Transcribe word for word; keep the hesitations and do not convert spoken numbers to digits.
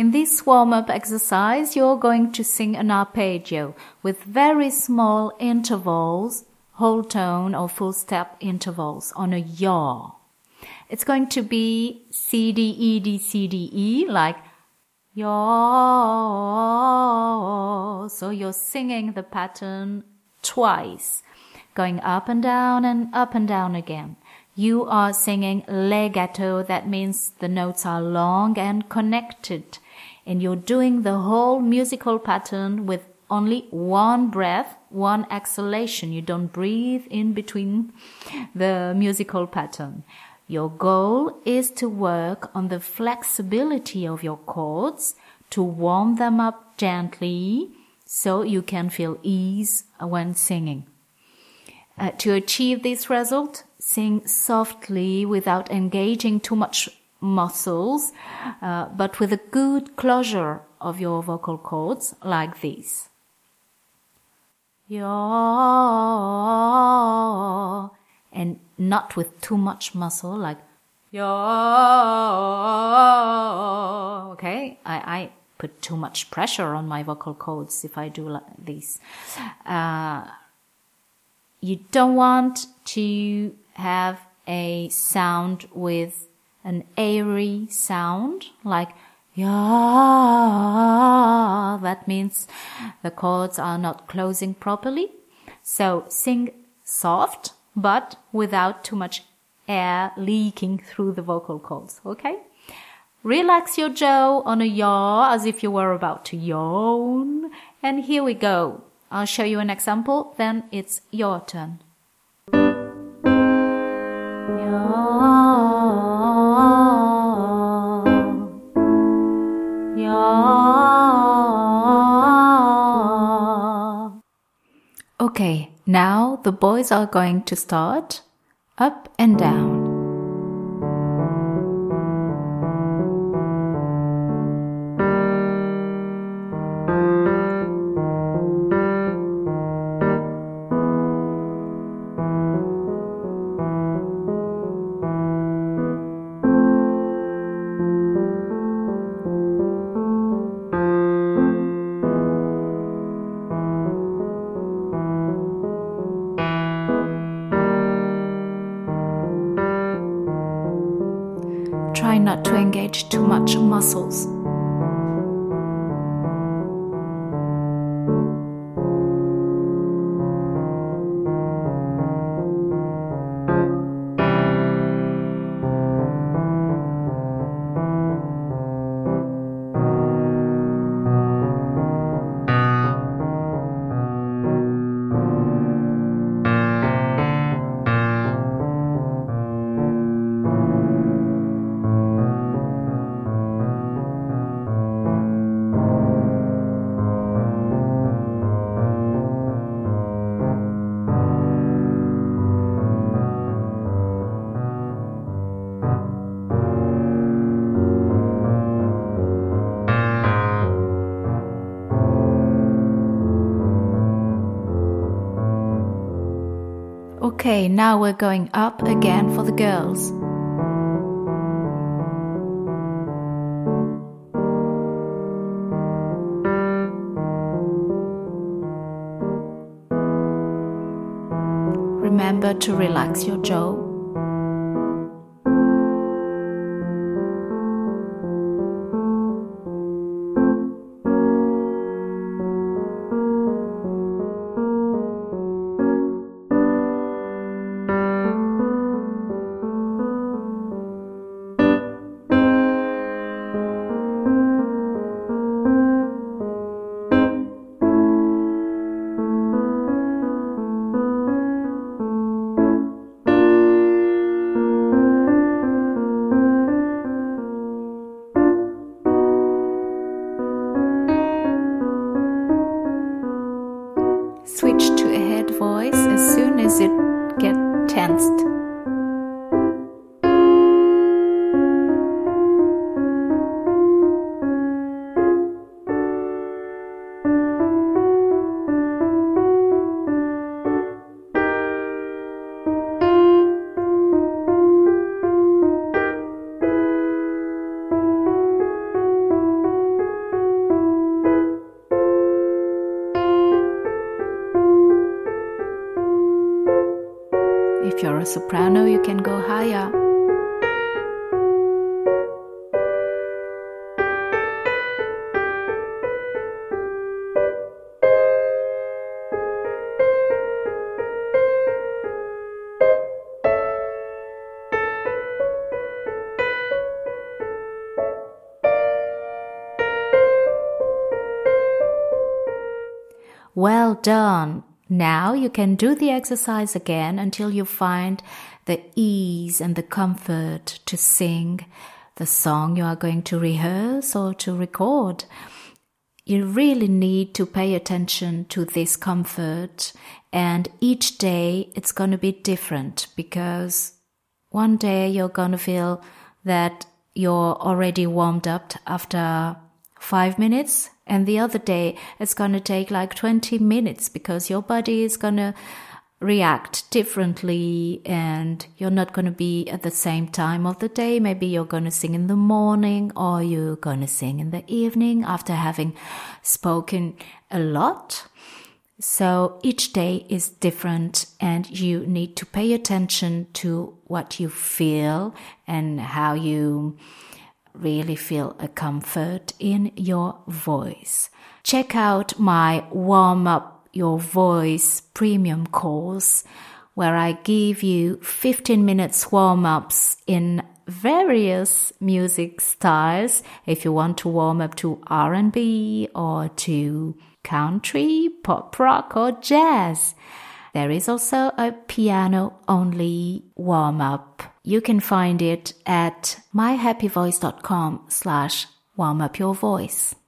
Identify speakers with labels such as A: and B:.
A: In this warm-up exercise, you're going to sing an arpeggio with very small intervals, whole tone or full step intervals on a yaw. It's going to be C, D, E, D, C, D, E, like yaw. So you're singing the pattern twice, going up and down and up and down again. You are singing legato, that means the notes are long and connected. And you're doing the whole musical pattern with only one breath, one exhalation. You don't breathe in between the musical pattern. Your goal is to work on the flexibility of your chords, to warm them up gently so you can feel ease when singing. Uh, to achieve this result, sing softly without engaging too much muscles, uh, but with a good closure of your vocal cords like this. Yaw, and not with too much muscle, like yaw. Okay, I, I put too much pressure on my vocal cords if I do like this. Uh, you don't want to have a sound with an airy sound, like yeah. That means the chords are not closing properly. So sing soft, but without too much air leaking through the vocal cords, okay? Relax your jaw on a yaw as if you were about to yawn. And here we go. I'll show you an example, then it's your turn. Yaw, yaw. Okay, now the boys are going to start up and down. Try not to engage too much muscles. Okay, now we're going up again for the girls. Remember to relax your jaw. Switch to a head voice as soon as it gets tensed. a soprano, you can go higher. Well done! Now you can do the exercise again until you find the ease and the comfort to sing the song you are going to rehearse or to record. You really need to pay attention to this comfort, and each day it's going to be different, because one day you're going to feel that you're already warmed up after five minutes, and the other day it's going to take like twenty minutes, because your body is going to react differently and you're not going to be at the same time of the day. Maybe you're going to sing in the morning, or you're going to sing in the evening after having spoken a lot. So each day is different, and you need to pay attention to what you feel and how you really feel a comfort in your voice. Check out my Warm Up Your Voice premium course, where I give you fifteen minutes warm-ups in various music styles. If you want to warm up to R and B or to country, pop rock or jazz. There is also a piano-only warm-up. You can find it at myhappyvoice.com slash warm up your voice.